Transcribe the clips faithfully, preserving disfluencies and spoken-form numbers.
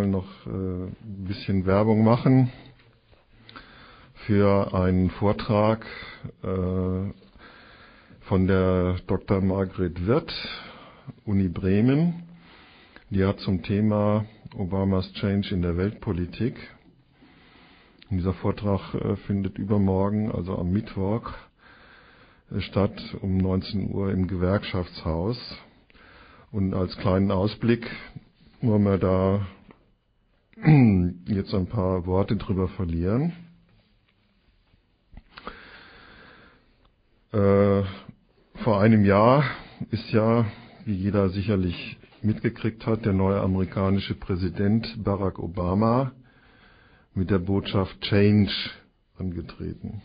wollen noch äh, ein bisschen Werbung machen für einen Vortrag äh, von der Doktor Margret Wirth, Uni Bremen. Die hat zum Thema Obamas Change in der Weltpolitik. Und dieser Vortrag äh, findet übermorgen, also am Mittwoch, äh, statt um neunzehn Uhr im Gewerkschaftshaus. Und als kleinen Ausblick wollen wir da jetzt ein paar Worte drüber verlieren. Äh, vor einem Jahr ist ja, wie jeder sicherlich mitgekriegt hat, der neue amerikanische Präsident Barack Obama mit der Botschaft Change angetreten.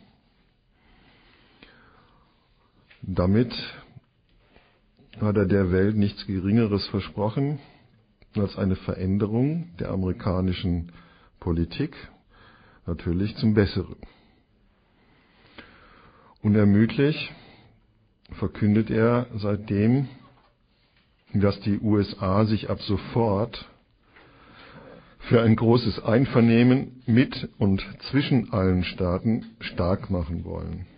Damit hat er der Welt nichts Geringeres versprochen als eine Veränderung der amerikanischen Politik, natürlich zum Besseren. Unermüdlich verkündet er seitdem, dass die U S A sich ab sofort für ein großes Einvernehmen mit und zwischen allen Staaten stark machen wollen.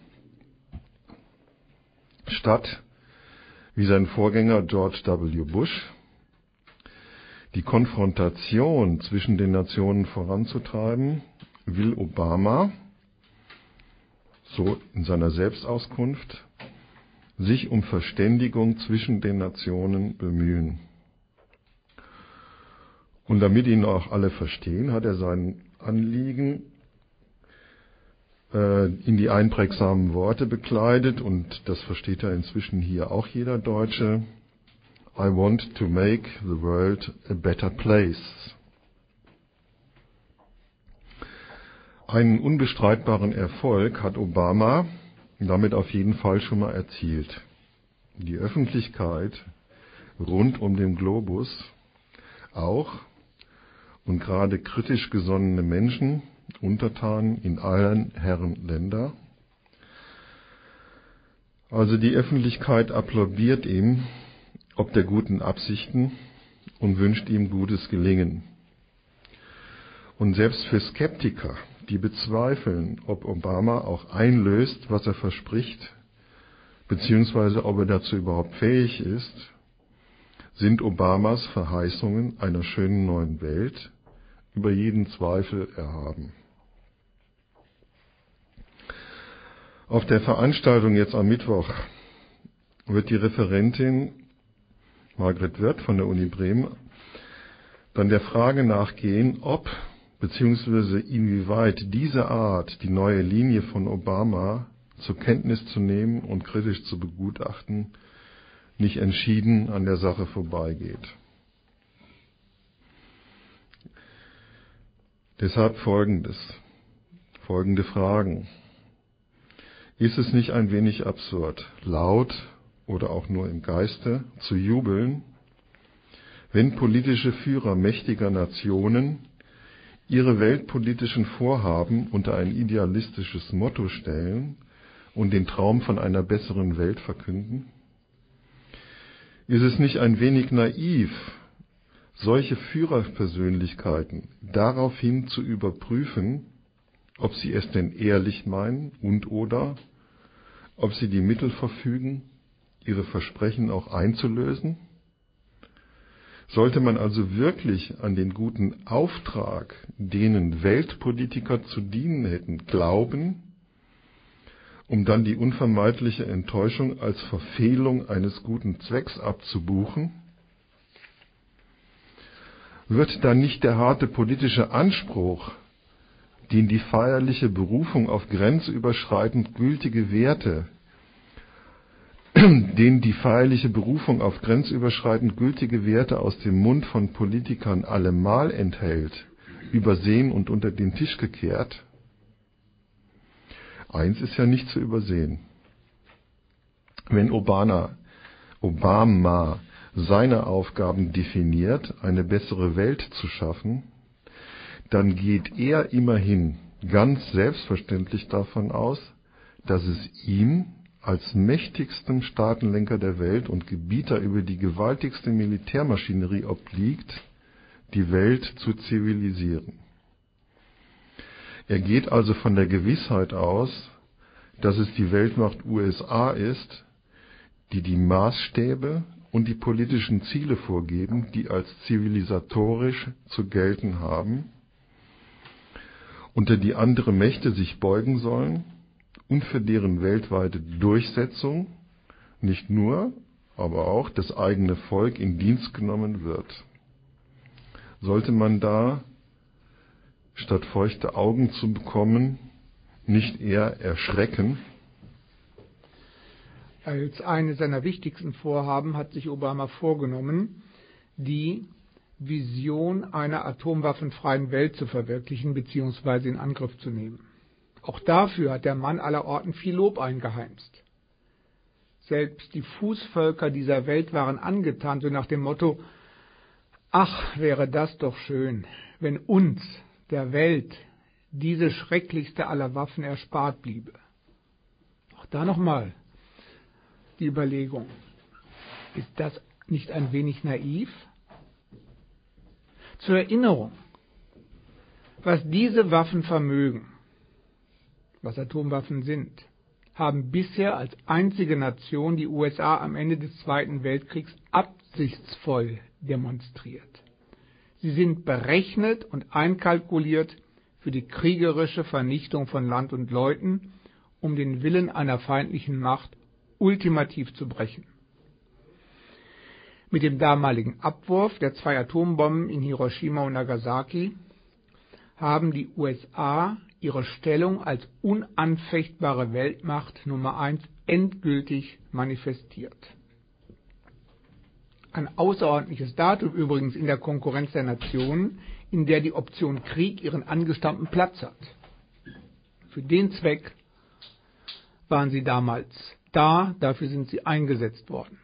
Statt, wie sein Vorgänger George W. Bush, die Konfrontation zwischen den Nationen voranzutreiben, will Obama, so in seiner Selbstauskunft, sich um Verständigung zwischen den Nationen bemühen. Und damit ihn auch alle verstehen, hat er sein Anliegen äh, in die einprägsamen Worte bekleidet, und das versteht ja inzwischen hier auch jeder Deutsche: I want to make the world a better place. Einen unbestreitbaren Erfolg hat Obama damit auf jeden Fall schon mal erzielt. Die Öffentlichkeit rund um den Globus, auch und gerade kritisch gesonnene Menschen, Untertanen in allen Herren Länder. Also die Öffentlichkeit applaudiert ihm ob der guten Absichten und wünscht ihm gutes Gelingen. Und selbst für Skeptiker, die bezweifeln, ob Obama auch einlöst, was er verspricht, beziehungsweise ob er dazu überhaupt fähig ist, sind Obamas Verheißungen einer schönen neuen Welt über jeden Zweifel erhaben. Auf der Veranstaltung jetzt am Mittwoch wird die Referentin Margret Wirth von der Uni Bremen dann der Frage nachgehen, ob bzw. inwieweit diese Art, die neue Linie von Obama zur Kenntnis zu nehmen und kritisch zu begutachten, nicht entschieden an der Sache vorbeigeht. Deshalb folgendes, folgende Fragen. Ist es nicht ein wenig absurd, laut oder auch nur im Geiste zu jubeln, wenn politische Führer mächtiger Nationen ihre weltpolitischen Vorhaben unter ein idealistisches Motto stellen und den Traum von einer besseren Welt verkünden? Ist es nicht ein wenig naiv, solche Führerpersönlichkeiten daraufhin zu überprüfen, ob sie es denn ehrlich meinen und oder ob sie die Mittel verfügen, ihre Versprechen auch einzulösen? Sollte man also wirklich an den guten Auftrag, denen Weltpolitiker zu dienen hätten, glauben, um dann die unvermeidliche Enttäuschung als Verfehlung eines guten Zwecks abzubuchen? Wird dann nicht der harte politische Anspruch, den die feierliche Berufung auf grenzüberschreitend gültige Werte, den die feierliche Berufung auf grenzüberschreitend gültige Werte aus dem Mund von Politikern allemal enthält, übersehen und unter den Tisch gekehrt? Eins ist ja nicht zu übersehen. Wenn Obama, Obama seine Aufgaben definiert, eine bessere Welt zu schaffen, dann geht er immerhin ganz selbstverständlich davon aus, dass es ihm als mächtigstem Staatenlenker der Welt und Gebieter über die gewaltigste Militärmaschinerie obliegt, die Welt zu zivilisieren. Er geht also von der Gewissheit aus, dass es die Weltmacht U S A ist, die die Maßstäbe und die politischen Ziele vorgeben, die als zivilisatorisch zu gelten haben, unter die andere Mächte sich beugen sollen und für deren weltweite Durchsetzung nicht nur, aber auch das eigene Volk in Dienst genommen wird. Sollte man da, statt feuchte Augen zu bekommen, nicht eher erschrecken? Als eines seiner wichtigsten Vorhaben hat sich Obama vorgenommen, die Vision einer atomwaffenfreien Welt zu verwirklichen bzw. in Angriff zu nehmen. Auch dafür hat der Mann aller Orten viel Lob eingeheimst. Selbst die Fußvölker dieser Welt waren angetan, so nach dem Motto: Ach, wäre das doch schön, wenn uns, der Welt, diese schrecklichste aller Waffen erspart bliebe. Auch da nochmal die Überlegung: Ist das nicht ein wenig naiv? Zur Erinnerung, was diese Waffen vermögen, was Atomwaffen sind, haben bisher als einzige Nation die U S A am Ende des Zweiten Weltkriegs absichtsvoll demonstriert. Sie sind berechnet und einkalkuliert für die kriegerische Vernichtung von Land und Leuten, um den Willen einer feindlichen Macht ultimativ zu brechen. Mit dem damaligen Abwurf der zwei Atombomben in Hiroshima und Nagasaki haben die U S A ihre Stellung als unanfechtbare Weltmacht Nummer eins endgültig manifestiert. Ein außerordentliches Datum übrigens in der Konkurrenz der Nationen, in der die Option Krieg ihren angestammten Platz hat. Für den Zweck waren sie damals da, dafür sind sie eingesetzt worden.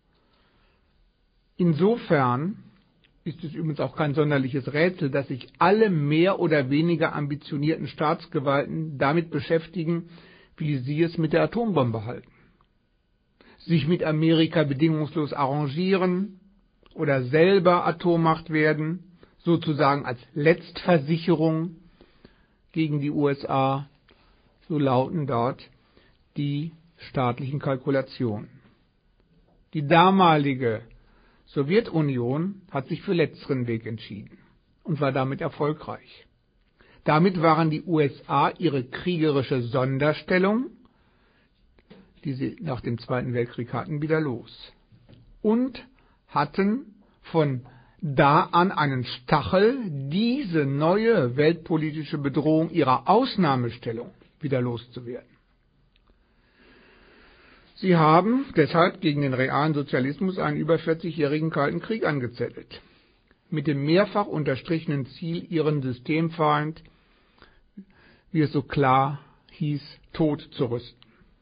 Insofern ist es übrigens auch kein sonderliches Rätsel, dass sich alle mehr oder weniger ambitionierten Staatsgewalten damit beschäftigen, wie sie es mit der Atombombe halten. Sich mit Amerika bedingungslos arrangieren oder selber Atommacht werden, sozusagen als Letztversicherung gegen die U S A, so lauten dort die staatlichen Kalkulationen. Die damalige Sowjetunion hat sich für letzteren Weg entschieden und war damit erfolgreich. Damit waren die U S A ihre kriegerische Sonderstellung, die sie nach dem Zweiten Weltkrieg hatten, wieder los und hatten von da an einen Stachel, diese neue weltpolitische Bedrohung ihrer Ausnahmestellung wieder loszuwerden. Sie haben deshalb gegen den realen Sozialismus einen über vierzigjährigen Kalten Krieg angezettelt, mit dem mehrfach unterstrichenen Ziel, ihren Systemfeind, wie es so klar hieß, tot zu rüsten.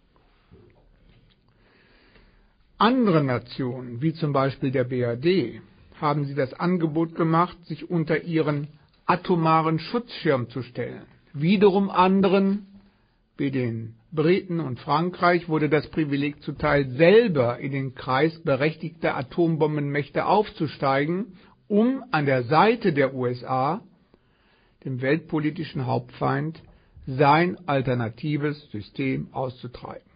Andere Nationen, wie zum Beispiel der B R D, haben sie das Angebot gemacht, sich unter ihren atomaren Schutzschirm zu stellen. Wiederum anderen, wie den Briten und Frankreich, wurde das Privileg zuteil, selber in den Kreis berechtigter Atombombenmächte aufzusteigen, um an der Seite der U S A, dem weltpolitischen Hauptfeind, sein alternatives System auszutreiben.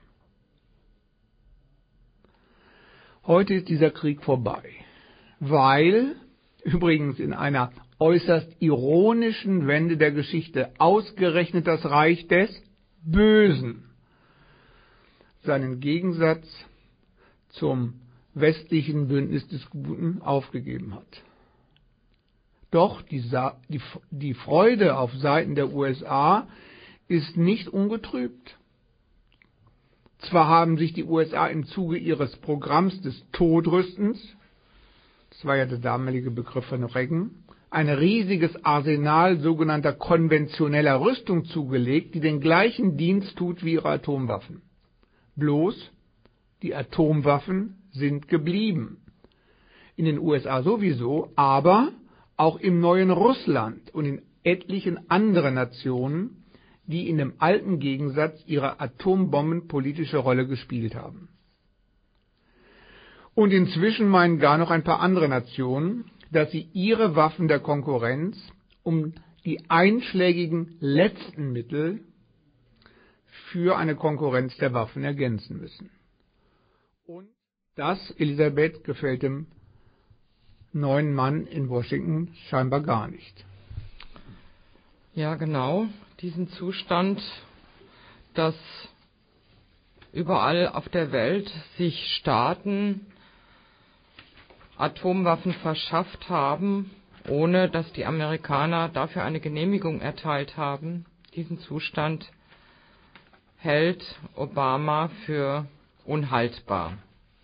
Heute ist dieser Krieg vorbei, weil, übrigens in einer äußerst ironischen Wende der Geschichte, ausgerechnet das Reich des Bösen seinen Gegensatz zum westlichen Bündnis des Guten aufgegeben hat. Doch die, die, die Freude auf Seiten der U S A ist nicht ungetrübt. Zwar haben sich die U S A im Zuge ihres Programms des Todrüstens, das war ja der damalige Begriff von Reagan, ein riesiges Arsenal sogenannter konventioneller Rüstung zugelegt, die den gleichen Dienst tut wie ihre Atomwaffen. Bloß, die Atomwaffen sind geblieben. In den U S A sowieso, aber auch im neuen Russland und in etlichen anderen Nationen, die in dem alten Gegensatz ihre atombombenpolitische Rolle gespielt haben. Und inzwischen meinen gar noch ein paar andere Nationen, dass sie ihre Waffen der Konkurrenz um die einschlägigen letzten Mittel für eine Konkurrenz der Waffen ergänzen müssen. Und das, Elisabeth, gefällt dem neuen Mann in Washington scheinbar gar nicht. Ja, genau, diesen Zustand, dass überall auf der Welt sich Staaten Atomwaffen verschafft haben, ohne dass die Amerikaner dafür eine Genehmigung erteilt haben. Diesen Zustand hält Obama für unhaltbar.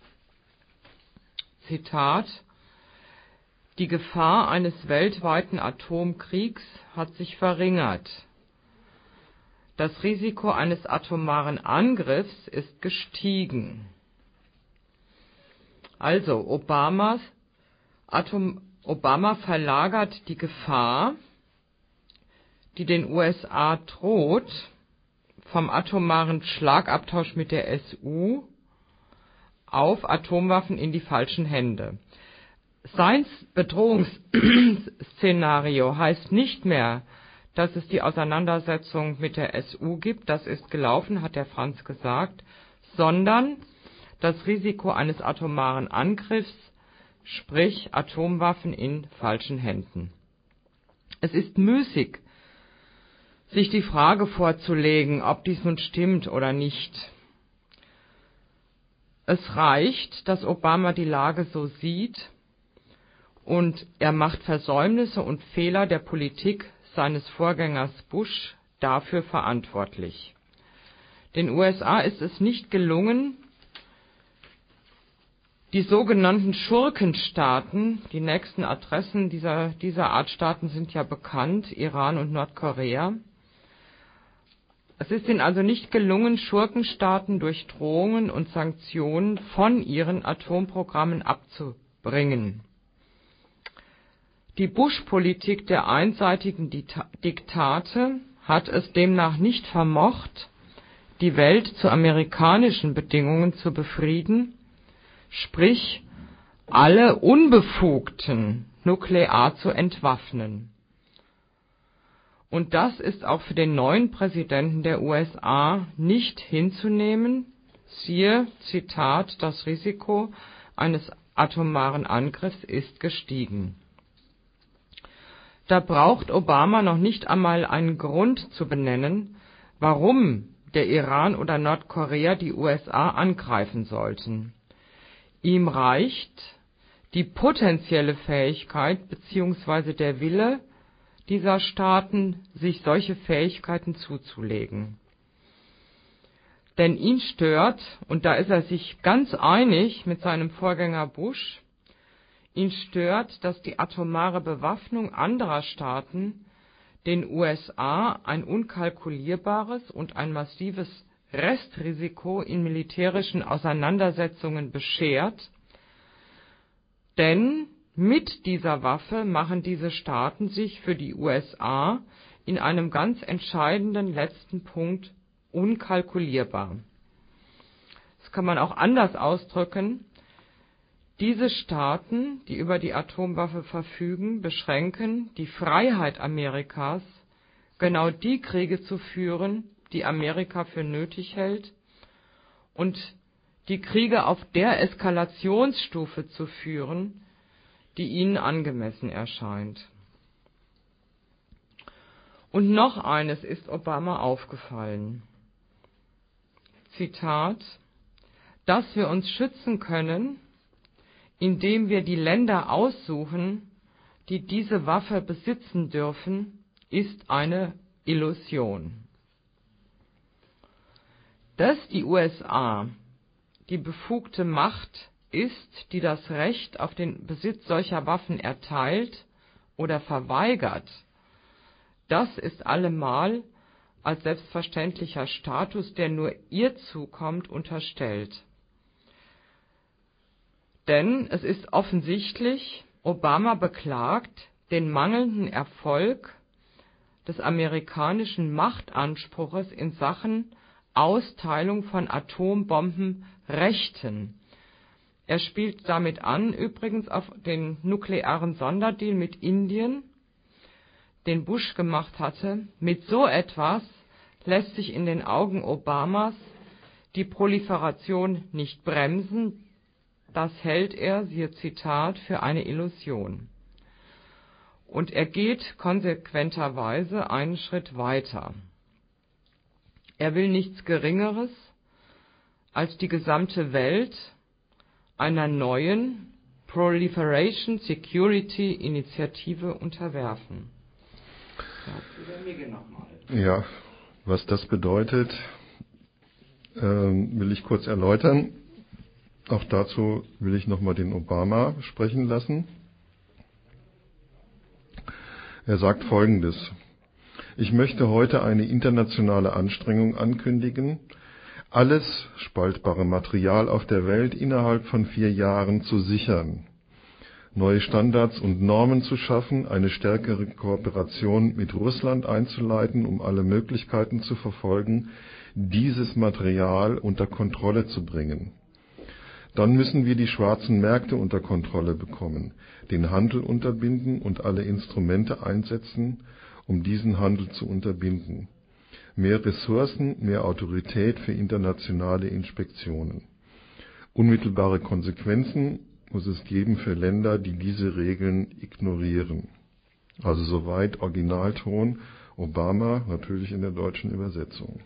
Zitat: Die Gefahr eines weltweiten Atomkriegs hat sich verringert. Das Risiko eines atomaren Angriffs ist gestiegen. Also Obamas, Atom, Obama verlagert die Gefahr, die den U S A droht, vom atomaren Schlagabtausch mit der S U auf Atomwaffen in die falschen Hände. Sein Bedrohungsszenario heißt nicht mehr, dass es die Auseinandersetzung mit der S U gibt, das ist gelaufen, hat der Franz gesagt, sondern das Risiko eines atomaren Angriffs, sprich Atomwaffen in falschen Händen. Es ist müßig, sich die Frage vorzulegen, ob dies nun stimmt oder nicht. Es reicht, dass Obama die Lage so sieht und er macht Versäumnisse und Fehler der Politik seines Vorgängers Bush dafür verantwortlich. Den U S A ist es nicht gelungen, die sogenannten Schurkenstaaten, die nächsten Adressen dieser, dieser Art Staaten sind ja bekannt, Iran und Nordkorea. Es ist ihnen also nicht gelungen, Schurkenstaaten durch Drohungen und Sanktionen von ihren Atomprogrammen abzubringen. Die Bush-Politik der einseitigen Diktate hat es demnach nicht vermocht, die Welt zu amerikanischen Bedingungen zu befrieden, sprich alle Unbefugten nuklear zu entwaffnen. Und das ist auch für den neuen Präsidenten der U S A nicht hinzunehmen. Siehe, Zitat, das Risiko eines atomaren Angriffs ist gestiegen. Da braucht Obama noch nicht einmal einen Grund zu benennen, warum der Iran oder Nordkorea die U S A angreifen sollten. Ihm reicht die potenzielle Fähigkeit bzw. der Wille dieser Staaten, sich solche Fähigkeiten zuzulegen. Denn ihn stört, und da ist er sich ganz einig mit seinem Vorgänger Bush, ihn stört, dass die atomare Bewaffnung anderer Staaten den U S A ein unkalkulierbares und ein massives Restrisiko in militärischen Auseinandersetzungen beschert, denn mit dieser Waffe machen diese Staaten sich für die U S A in einem ganz entscheidenden letzten Punkt unkalkulierbar. Das kann man auch anders ausdrücken. Diese Staaten, die über die Atomwaffe verfügen, beschränken die Freiheit Amerikas, genau die Kriege zu führen, die Amerika für nötig hält, und die Kriege auf der Eskalationsstufe zu führen, die ihnen angemessen erscheint. Und noch eines ist Obama aufgefallen. Zitat: Dass wir uns schützen können, indem wir die Länder aussuchen, die diese Waffe besitzen dürfen, ist eine Illusion. Dass die U S A die befugte Macht ist, die das Recht auf den Besitz solcher Waffen erteilt oder verweigert, das ist allemal als selbstverständlicher Status, der nur ihr zukommt, unterstellt. Denn es ist offensichtlich, Obama beklagt den mangelnden Erfolg des amerikanischen Machtanspruches in Sachen Austeilung von Atombombenrechten. Er spielt damit an, übrigens auf den nuklearen Sonderdeal mit Indien, den Bush gemacht hatte. Mit so etwas lässt sich in den Augen Obamas die Proliferation nicht bremsen. Das hält er, siehe Zitat, für eine Illusion. Und er geht konsequenterweise einen Schritt weiter. Er will nichts Geringeres als die gesamte Welt einer neuen Proliferation Security Initiative unterwerfen. Ja, was das bedeutet, äh, will ich kurz erläutern. Auch dazu will ich nochmal den Obama sprechen lassen. Er sagt Folgendes: Ich möchte heute eine internationale Anstrengung ankündigen, alles spaltbare Material auf der Welt innerhalb von vier Jahren zu sichern, neue Standards und Normen zu schaffen, eine stärkere Kooperation mit Russland einzuleiten, um alle Möglichkeiten zu verfolgen, dieses Material unter Kontrolle zu bringen. Dann müssen wir die schwarzen Märkte unter Kontrolle bekommen, den Handel unterbinden und alle Instrumente einsetzen, um diesen Handel zu unterbinden. Mehr Ressourcen, mehr Autorität für internationale Inspektionen. Unmittelbare Konsequenzen muss es geben für Länder, die diese Regeln ignorieren. Also soweit Originalton Obama, natürlich in der deutschen Übersetzung.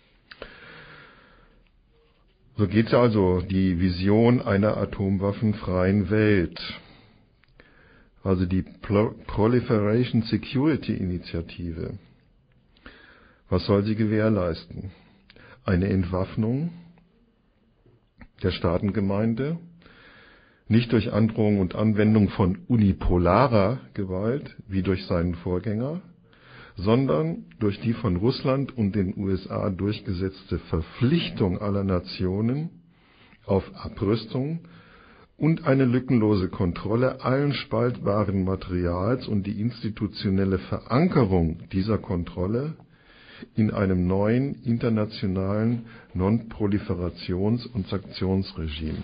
So geht also die Vision einer atomwaffenfreien Welt. Also die Proliferation Security Initiative. Was soll sie gewährleisten? Eine Entwaffnung der Staatengemeinde, nicht durch Androhung und Anwendung von unipolarer Gewalt, wie durch seinen Vorgänger, sondern durch die von Russland und den U S A durchgesetzte Verpflichtung aller Nationen auf Abrüstung und eine lückenlose Kontrolle allen spaltbaren Materials und die institutionelle Verankerung dieser Kontrolle in einem neuen internationalen Non-Proliferations- und Sanktionsregime.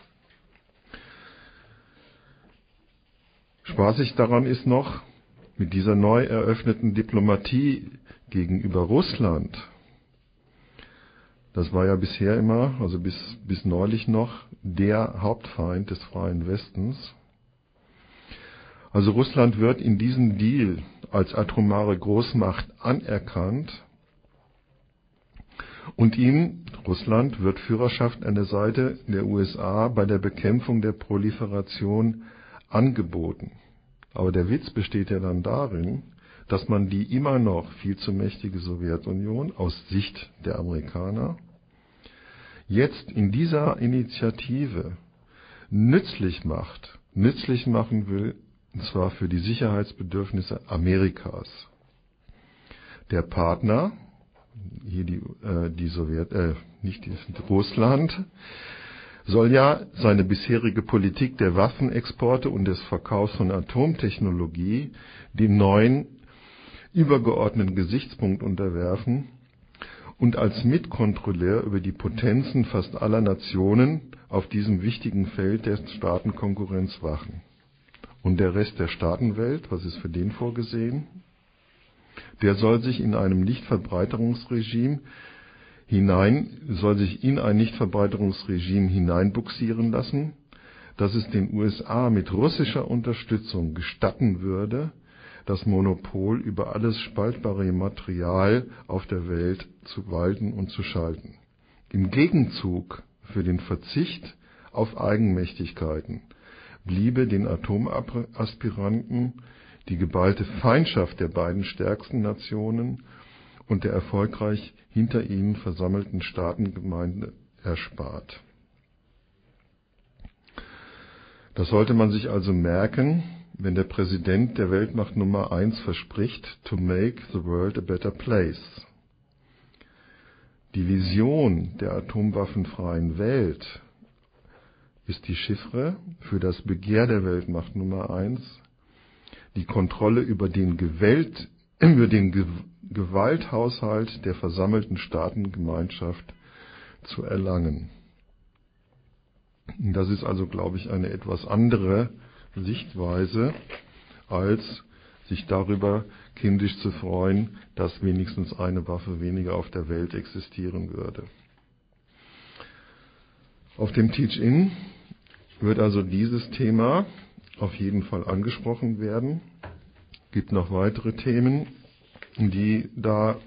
Spaßig daran ist noch, mit dieser neu eröffneten Diplomatie gegenüber Russland, das war ja bisher immer, also bis, bis neulich noch, der Hauptfeind des freien Westens. Also Russland wird in diesem Deal als atomare Großmacht anerkannt und ihm, Russland, wird Führerschaft an der Seite der U S A bei der Bekämpfung der Proliferation angeboten. Aber der Witz besteht ja dann darin, dass man die immer noch viel zu mächtige Sowjetunion aus Sicht der Amerikaner jetzt in dieser Initiative nützlich macht, nützlich machen will, und zwar für die Sicherheitsbedürfnisse Amerikas. Der Partner, hier die, äh, die Sowjet, äh, nicht die, Russland, soll ja seine bisherige Politik der Waffenexporte und des Verkaufs von Atomtechnologie dem neuen übergeordneten Gesichtspunkt unterwerfen und als Mitkontrolleur über die Potenzen fast aller Nationen auf diesem wichtigen Feld der Staatenkonkurrenz wachen. Und der Rest der Staatenwelt, was ist für den vorgesehen? Der soll sich in einem Nichtverbreiterungsregime hinein, soll sich in ein Nichtverbreiterungsregime hineinbuxieren lassen, das es den U S A mit russischer Unterstützung gestatten würde, das Monopol über alles spaltbare Material auf der Welt zu walten und zu schalten. Im Gegenzug für den Verzicht auf Eigenmächtigkeiten bliebe den Atomaspiranten die geballte Feindschaft der beiden stärksten Nationen und der erfolgreich hinter ihnen versammelten Staatengemeinde erspart. Das sollte man sich also merken, wenn der Präsident der Weltmacht Nummer eins verspricht, to make the world a better place. Die Vision der atomwaffenfreien Welt ist die Chiffre für das Begehr der Weltmacht Nummer eins, die Kontrolle über den, Gewalt, über den Ge- Gewalthaushalt der versammelten Staatengemeinschaft zu erlangen. Das ist also, glaube ich, eine etwas andere Sichtweise, als sich darüber kindisch zu freuen, dass wenigstens eine Waffe weniger auf der Welt existieren würde. Auf dem Teach-In wird also dieses Thema auf jeden Fall angesprochen werden. Es gibt noch weitere Themen, die da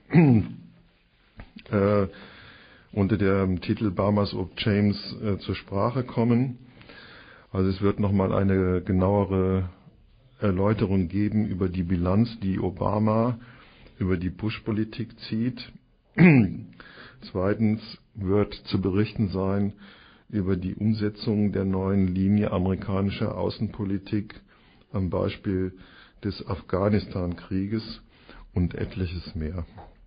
äh, unter dem Titel Barmers of James äh, zur Sprache kommen. Also es wird nochmal eine genauere Erläuterung geben über die Bilanz, die Obama über die Bush-Politik zieht. Zweitens wird zu berichten sein über die Umsetzung der neuen Linie amerikanischer Außenpolitik am Beispiel des Afghanistan-Krieges und etliches mehr.